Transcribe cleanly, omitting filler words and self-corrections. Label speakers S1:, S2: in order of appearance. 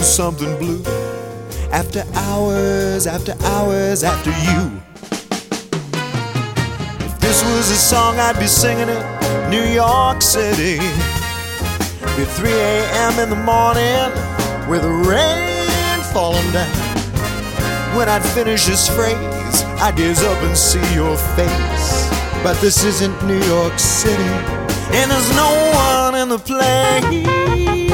S1: something blue. After hours, after hours, after you. If this was a song, I'd be singing it New York City. It'd be 3 a.m. in the morning with the rain falling down. When I'd finish this phrase, I'd gaze up and see your face. But this isn't New York City, and there's no one in the place.